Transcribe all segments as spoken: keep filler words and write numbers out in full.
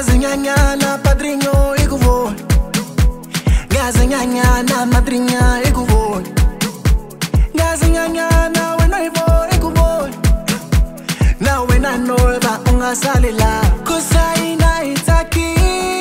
Gazinhana, padrinho e cuvô. Gazinhana, madrinha e cuvô. Gazinhana, we noivo e cuvô. Now when I know that unga salila. Kusaina itaki.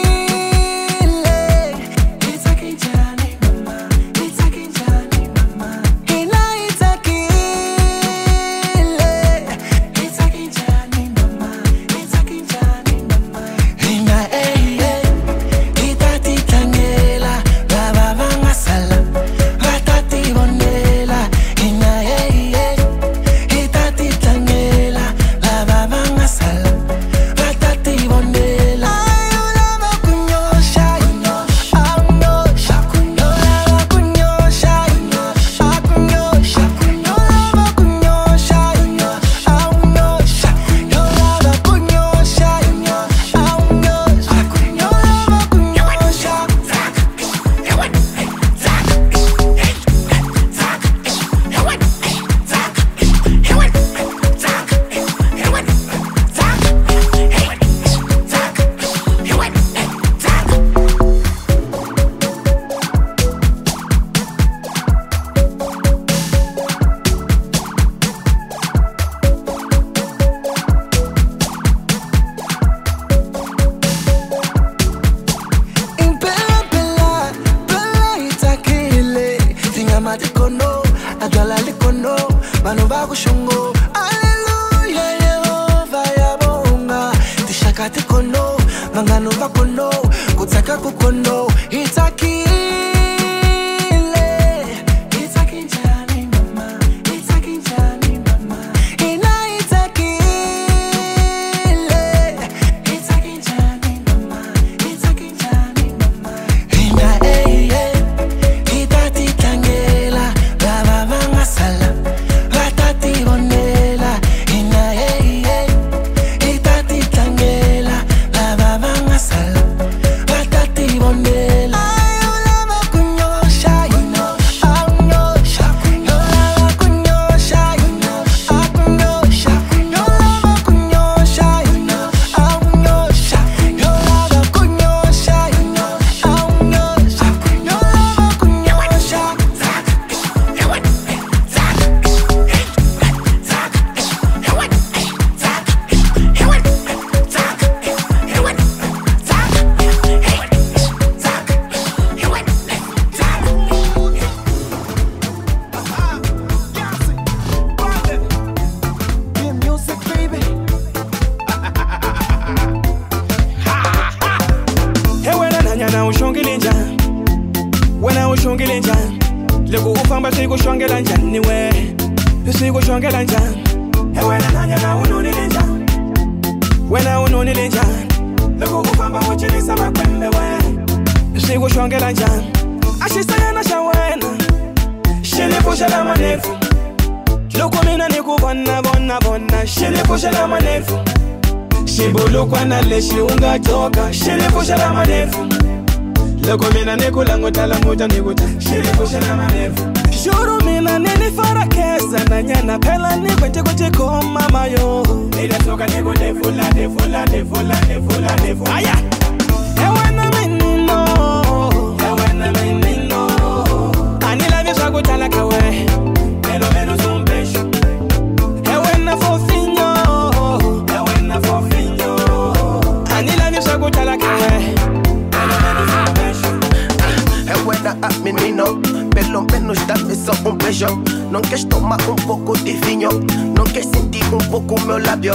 Não queres tomar um pouco de vinho? Não queres sentir um pouco meu lábio?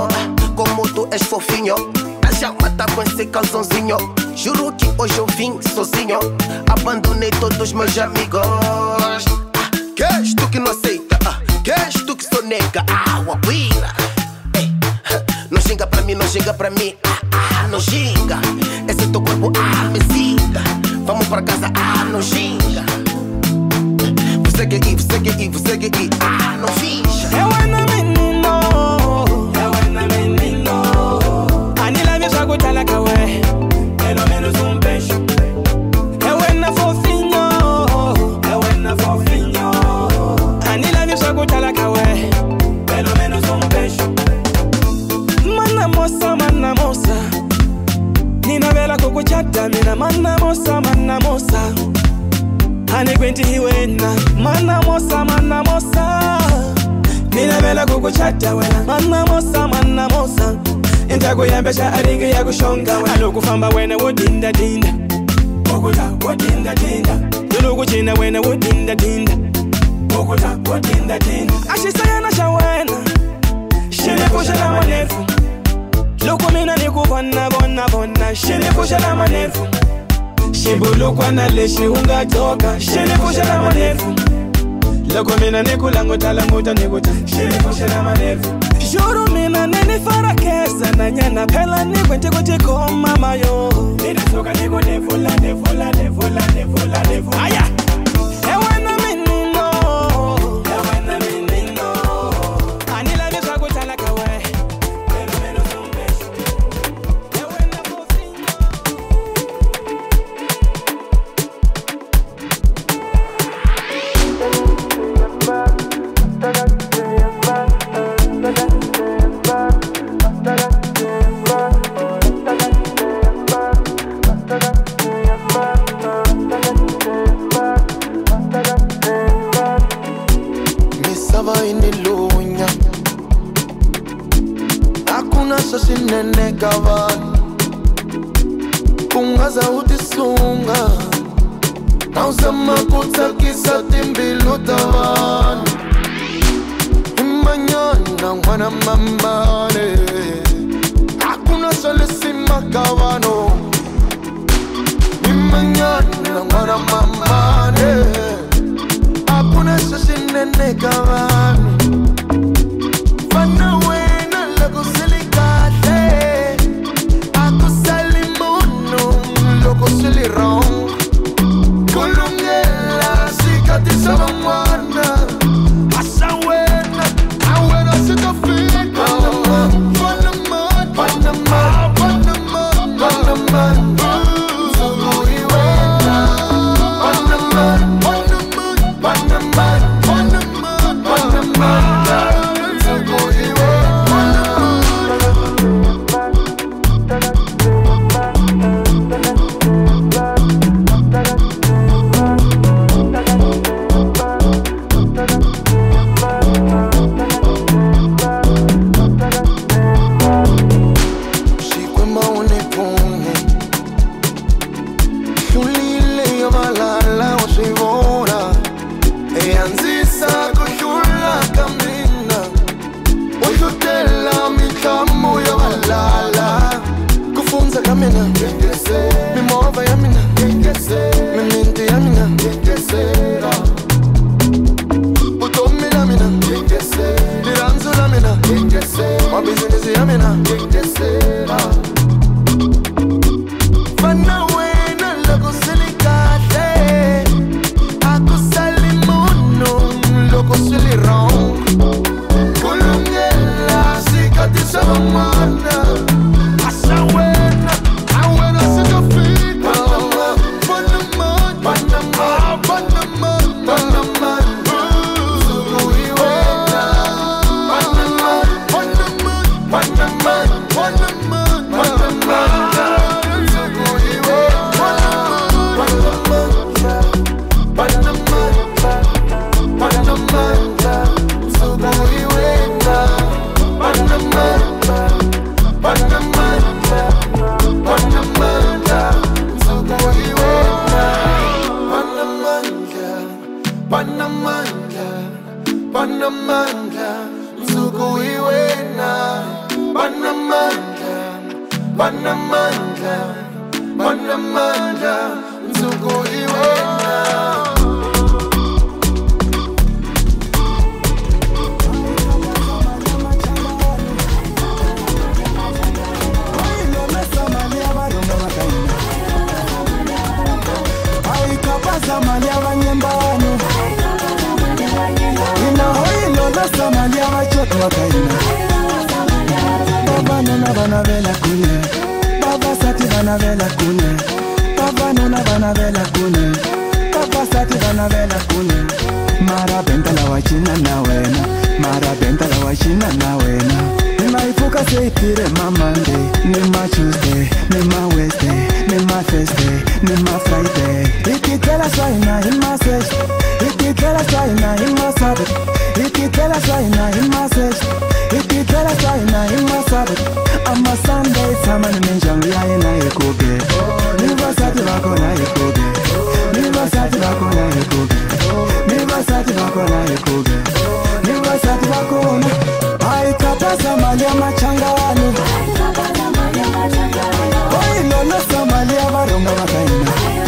Como tu és fofinho, a chama tá com esse calçãozinho. Juro que hoje eu vim sozinho, abandonei todos os meus amigos. Ah, queres tu que não aceita? Ah, queres tu que sonega? Ah, uapira. Não xinga pra mim, não xinga pra mim. Ah, ah, não xinga. Esse teu corpo, ah, me excita. Vamos pra casa, ah, não xinga. Você quer ir, você quer ir, você quer ir. Ah, não finja. É buena menino, é buena menino. Anila me joga o la cawe. Pelo menos um beijo. É buena fofinho, é buena fofinho. Anila me joga o la cawe. Pelo menos um beijo. Mana moça, mana moça. kukuchata mina mana mosa mana mosa Hani kwenti hiwena mana mosa mana mosa Mina vela kukuchata wena mana mosa mana mosa Inta kuyambesha aringi ya kushonga wena Alo kufamba wena wodinda dinda Okuta wodinda dinda Yulu kuchina wena wodinda dinda Okuta wodinda dinda Ashisayana shawena Shile kushela manefu Loko mina ni kubona bona bona Shile kushela manefu Shibulu kwa na leshi unga toka Shile kushela manefu Loko mina ni kulango talamuta niguta Shile kushela manefu Juru mina nini farakeza na nyana pela ni kwente kuti koma mayo Nina soka nigo nevula nevula nevula nevula nevula Aya! Ewa na minino Ewa na minino Anila misa kutala kawe Pero menos un beso Ewa na fofinyo Sinene kavan Kungaza utisunga Nauzama kutakisa timbilu tavan Imanyana mwana mamane Hakuna solisima kavano Imanyana mwana mamane Hakuna sosinene kavano Fana wena lagu silly wrong Kulungela sikatiza mwana Asa wena Awena sita fika Panama Panama Panama Panama Zugu iwena Panama Panama Panama Panama Panama Zugu iwena Say, Monday, me my Tuesday, me my Wednesday, me my Thursday, ni ma Friday. Ikitela swaina in ma sesh. Ikitela swaina in ma Sabbath. Ikitela swaina in ma sesh. Ikitela swaina in ma Sabbath. I'm a Sunday, time and ninjangu ya ina ikoge. Niva sati wako na ikoge. Niva sati wako na ikoge. Niva sati wako na ikoge. Niva sati wako na. Ai kapasa malia machangani. Oi lolo samalia varonga vakaina.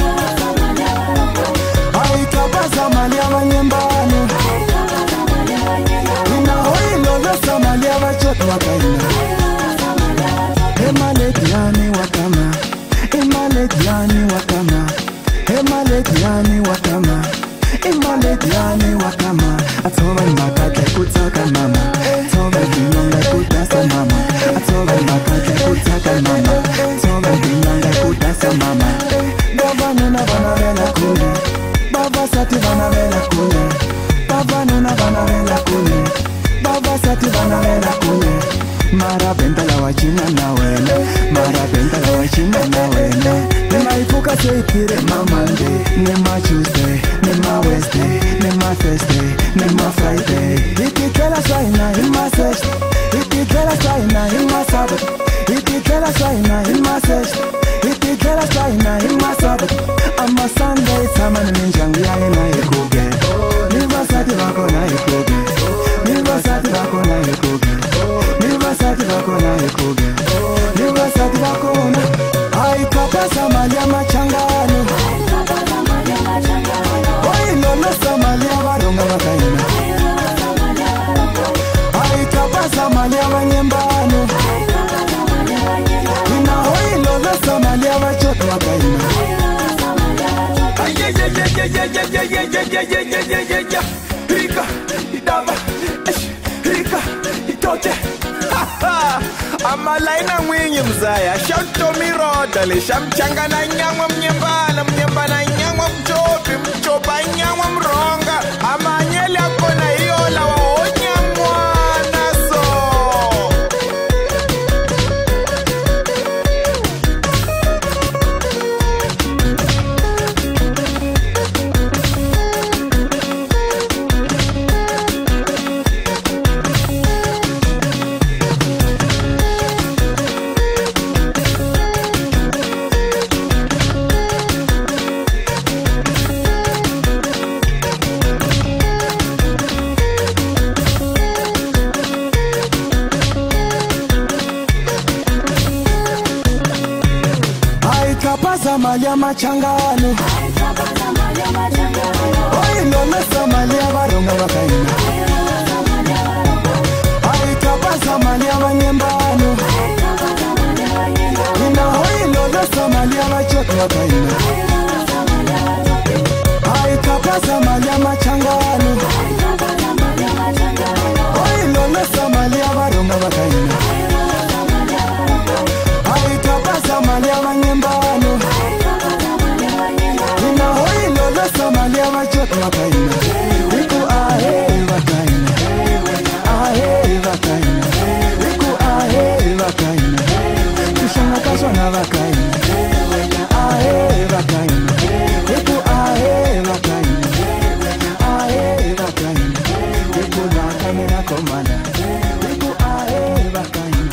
Ai kapasa malia vanyembani. Ina oi lolo samalia vachoto vakaina. Emaletiani wakama. Emaletiani wakama. Emaletiani wakama. Emaletiani wakama. Atoba makake kutaka mama. Atoba binonga kutasa mama. Atoba makake kutaka mama. Atoba binonga kutasa mama. Baba nuna bana vela kule. Baba sati bana vela kule. Baba nuna bana vela kule. Baba sati bana vela kule. Mara benta la wachina na wele. Mara benta la wachina na wele. Nema ifuka seitire mamande. Nema Tuesday, nema Wednesday, nema Thursday, nema Friday. Ikitela swaina in ma sesh. Ikitela swaina in ma Sabbath. Ikitela swaina in ma sesh. Ikitela swaina in ma Sabbath. I'm a Sunday, time and ninjangu ya ina ikoge. Niva sati wako na ikoge. Niva sati wako na ikoge. Niva sati wako na ikoge. Niva sati wako na. Ai kapasa malia machangani. Oi lolo samalia varonga vakaina. Ai kapasa malia vanyembani. Ina oi lolo samalia vachoto vakaina. Rika, idava, Rika, itote. Amalaina mwinyi mzaya. Shauto miroda le shamchanga na nyangwa mnyembana. Mnyembana nyangwa mchopi. Mchopa nyangwa mronga. Amanyeli akona hiyo la waonya mwana so. Kapasa malia machangani. Oi lolo samalia varonga vakaina. Ai kapasa malia vanyembani. Ina oi lolo samalia vachoto vakaina. Ai kapasa malia machangani. Oi lolo samalia varonga vakaina. Ai kapasa malia vanyembani. Ina hoi lolo samalia vachoto vakaina. Riku ahe vakaina. Ahe vakaina. Riku ahe vakaina. Kushanga kaswa na vakaina. Ahe vakaina. Riku ahe vakaina. Ahe vakaina. Riku na kamera komana. Riku ahe vakaina.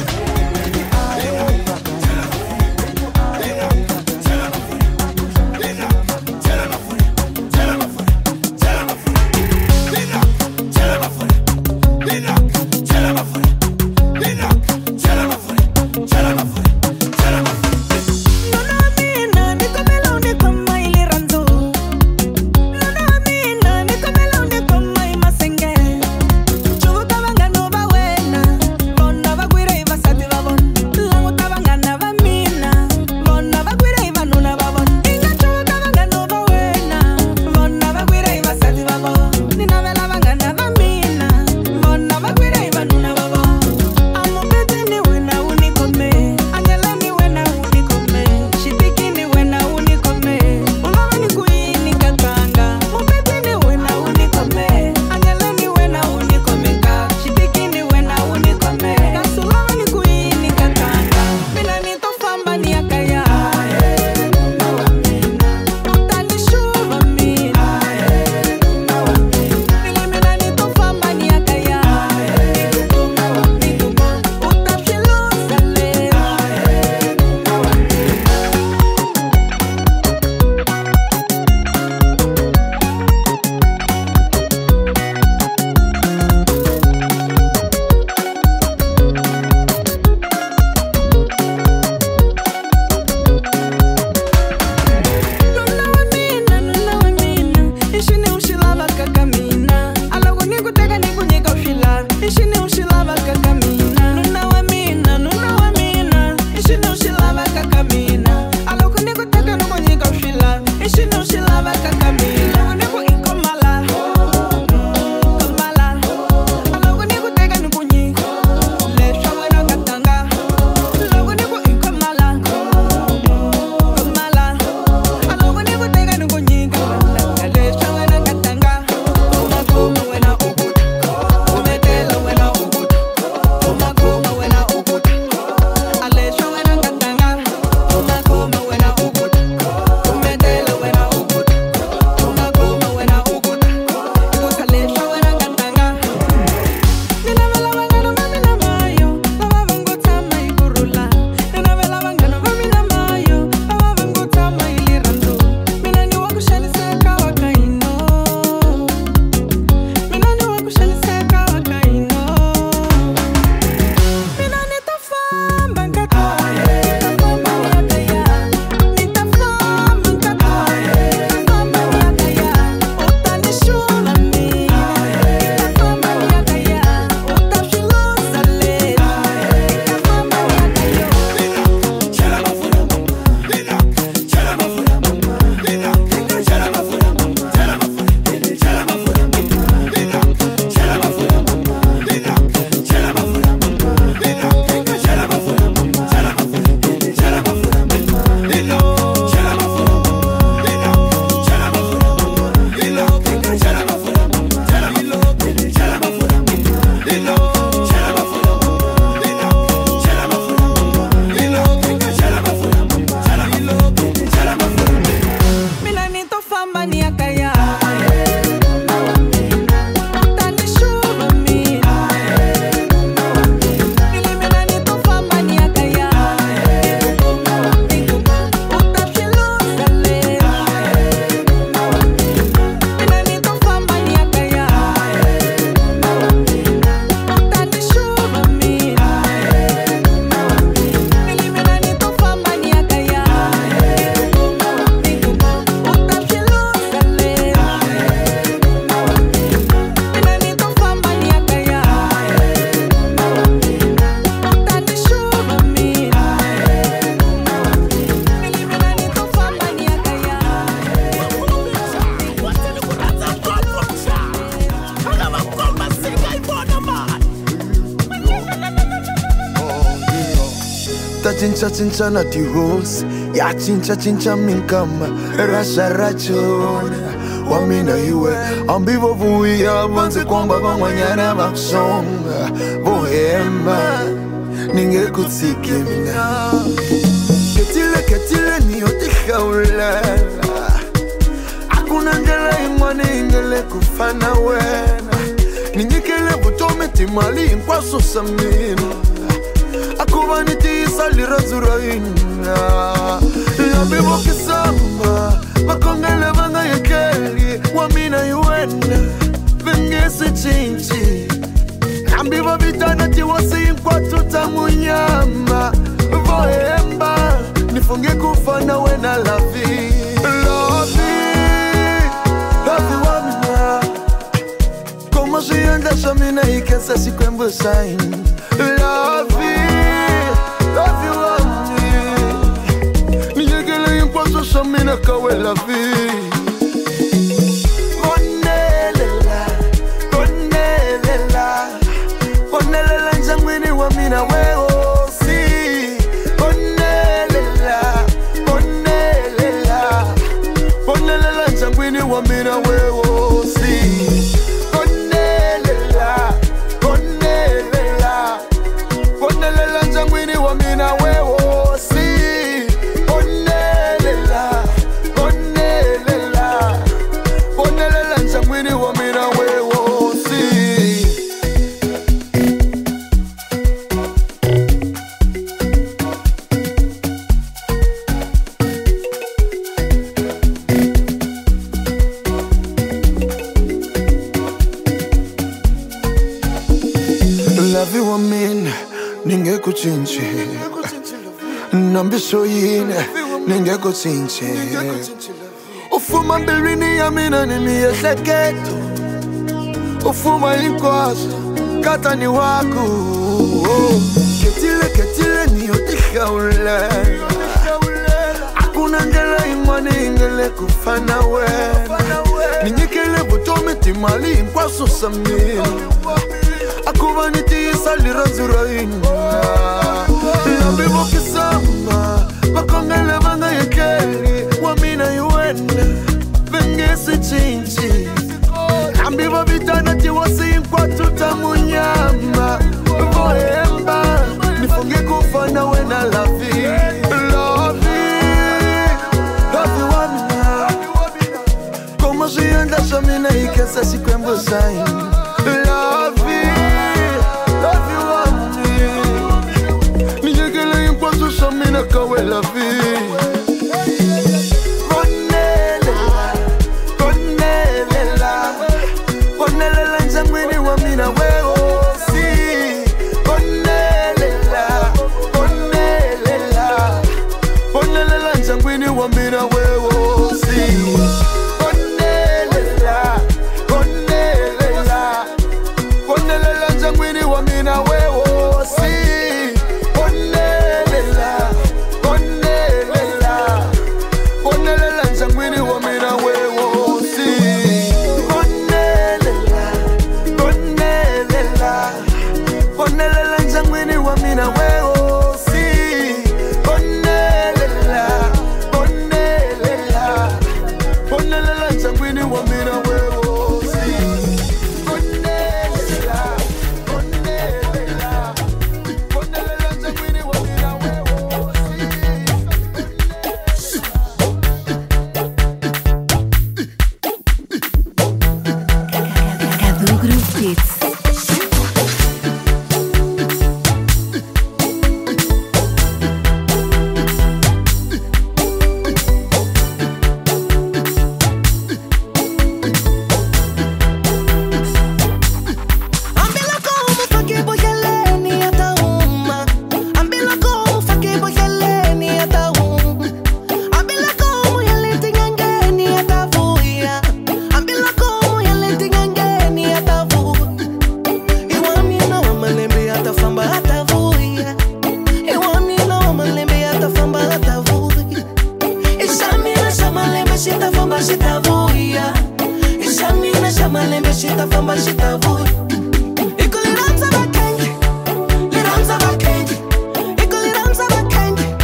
chincha chincha na tihosi ya chincha chincha minkama rasha rachona wamina iwe ambivo vuya banze kwamba bamwanyana bakusonga bohemba ningekutsike mina ketile ketile niyotihaula hakuna ngela imwane ingele kufana wena ninyikele butome timali inkwaso samina akuba nitisa lirazuraina yabibo kisamba bakongele banga yekeli wamina yuwena vengese chinchi ambibo bitana tiwasi inkwatu tamunyama vohemba nifunge kufana wena lavi lavi lavi wamina como si anda shamina ikesa sikwembo sain lavi lavi wamina niyegele inkwaso shamina kawe lavi onelela onelela onelela njangwini wamina weo wamina wewo si onelela onelela onelela njangwini wamina wewo si onelela onelela onelela njangwini wamina wewo si Lavi wamina ningekuchinche nambiso yine ningekuchinche ufuma mbilwini yamina nimiyehleketo ufuma inkwaso kata ni waku ketile ketile niyotihaula hakuna ngela imwane ingele kufana wena ninyikele butome timali inkwaso samina akuba nitisa lirazuraina yabibo kisamba bakongele banga yekeli wamina yuwena vengese chinchi ambibo bitana tiwasi inkwatu tamunyama vohemba nifunge kufana wena lavi lavi lavi wamina como si anda shamina ikesa sikwembo sain lavi lavi wamina niyegele inkwaso shamina kawe lavi onelela onelela onelela njangwini wamina wewo si onelela onelela onelela njangwini wamina wewo si onelela onelela onelela njangwini wamina wewo si onelela onelela onelela njangwini wamina wewo si onelela onelela onelela njangwini wamina wewo si onelela onelela onelela njangwini wamina wewo si onelela onelela onelela njangwini wamina wewo Cadu Groove Beats. Liranza bakengi, liranza bakengi, iko liranza bakengi.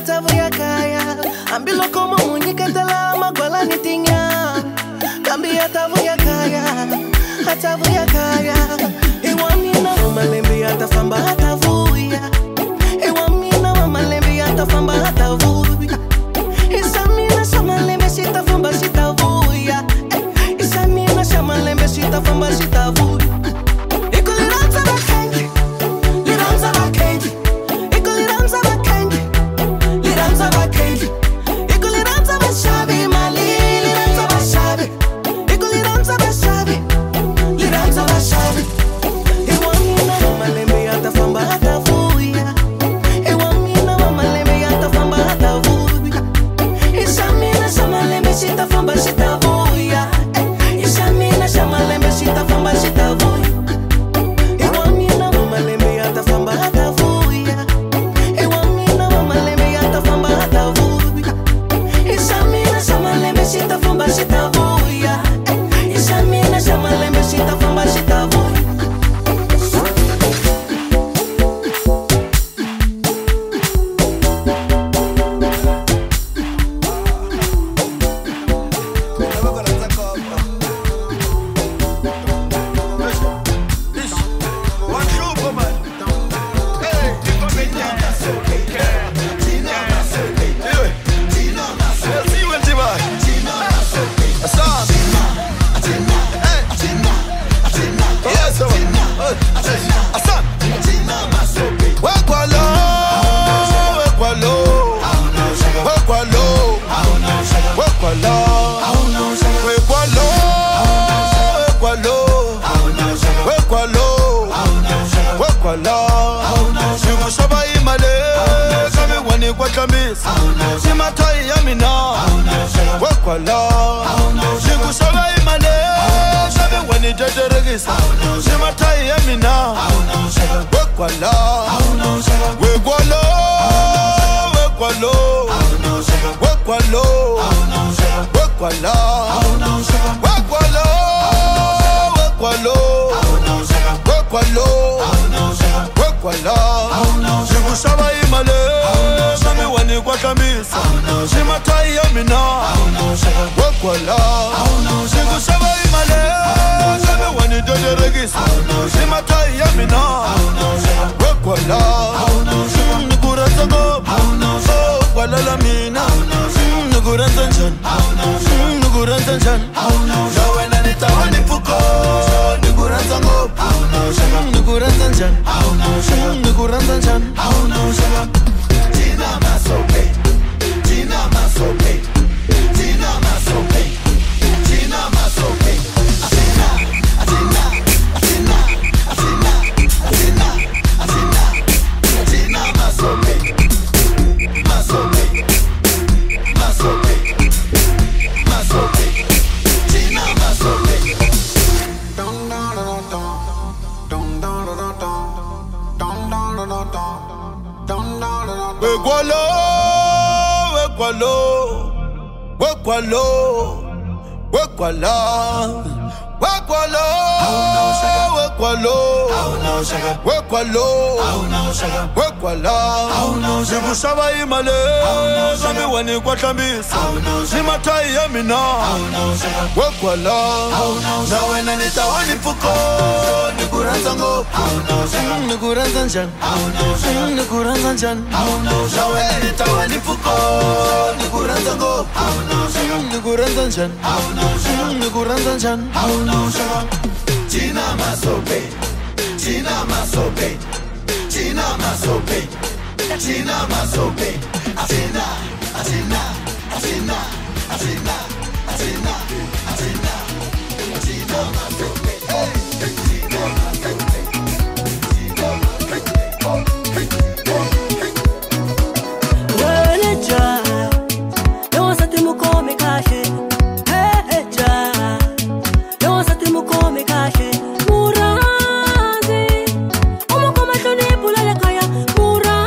atavuya kaya ambilo como muñequetela magwala nitinya kambi atavuya kaya atavuya kaya iwamina malembi atafamba atavuya iwamina malembi atafamba atavuya isamina samalembe sitafamba sitavuya isamina samalembe sitafamba sitavuya ikuliranza bakengi liranza bakengi ikuliranza bakengi liranza bakengi ikuliranza bashabi mali liranza bashabi ikuliranza bashabi liranza bashabi iwamina malembe atafamba atavuya iwamina malembe atafamba atavuya isamina samalembe sitafamba sitavuya isamina samalembe sitafamba sitavuya iwamina malembe atafamba atavuya iwamina malembe atafamba atavuya isamina samalembe sitafamba sitavuya isamina samalembe sitafamba sitavuya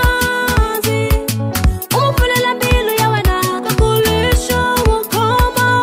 Murazi, umufulela mbilu ya wana kakulisho mukoma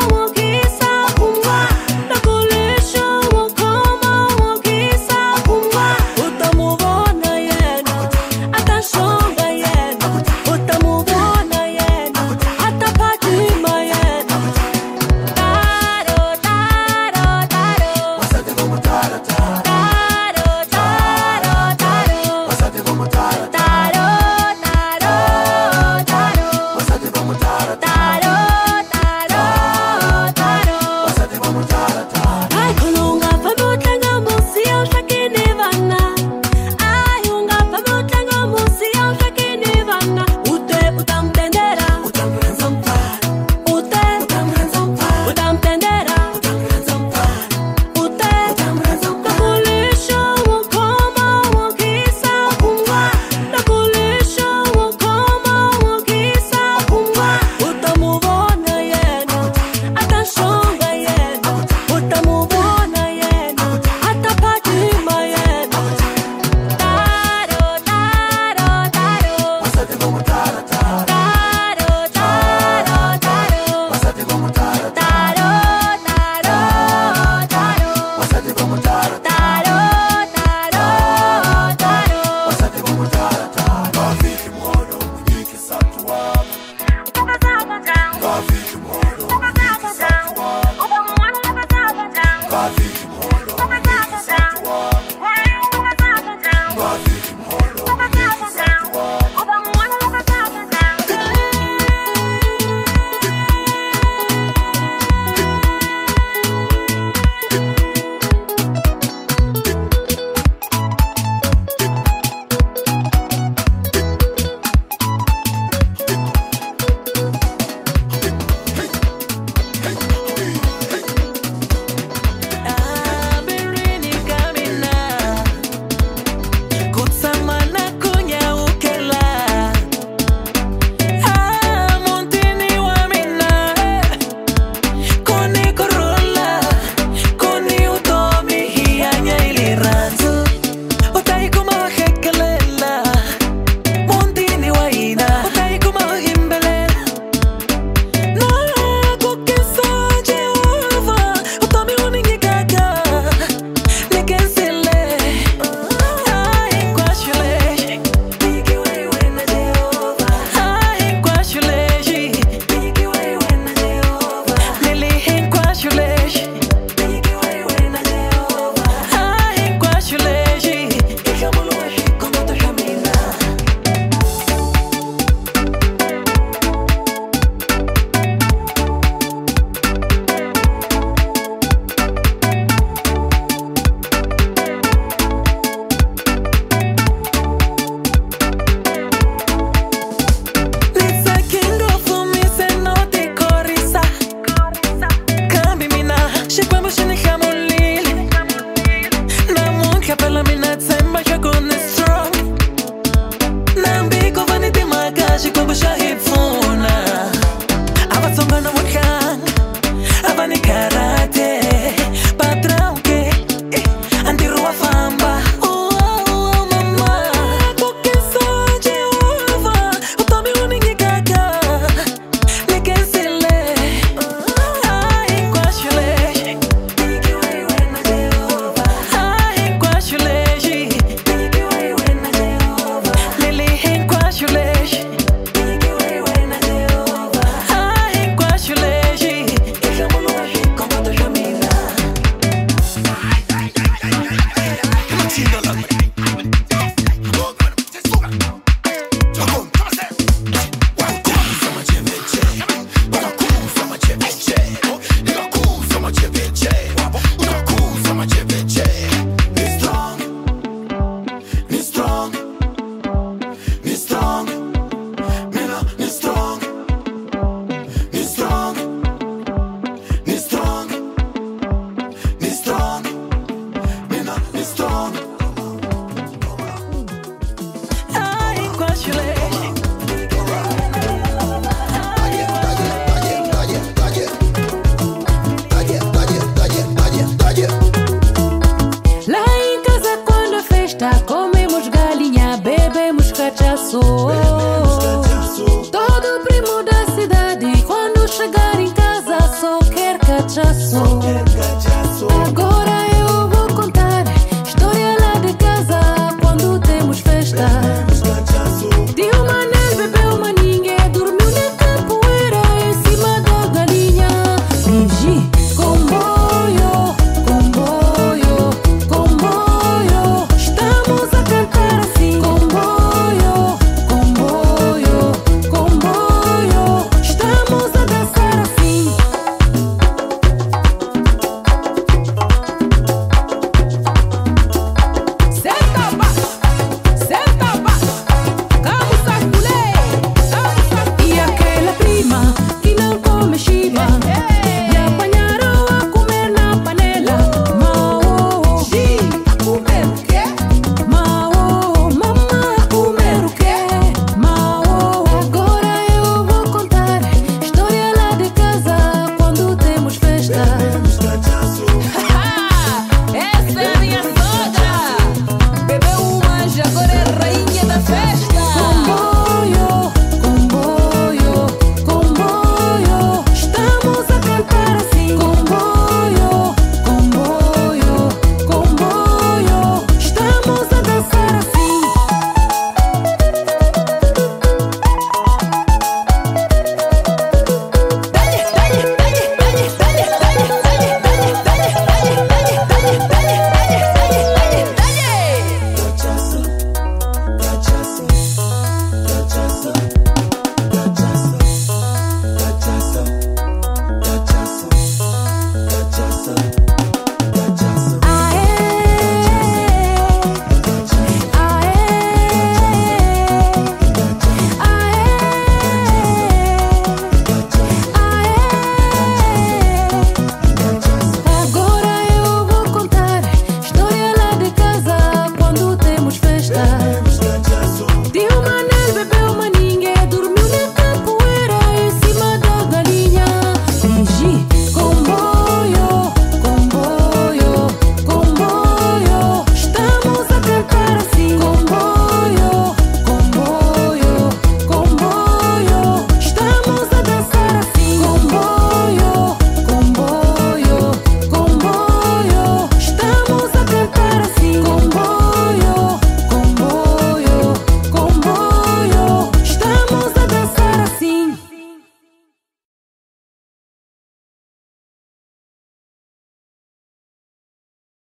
Todo primo da cidade, quando chegar em casa só quer cachaço.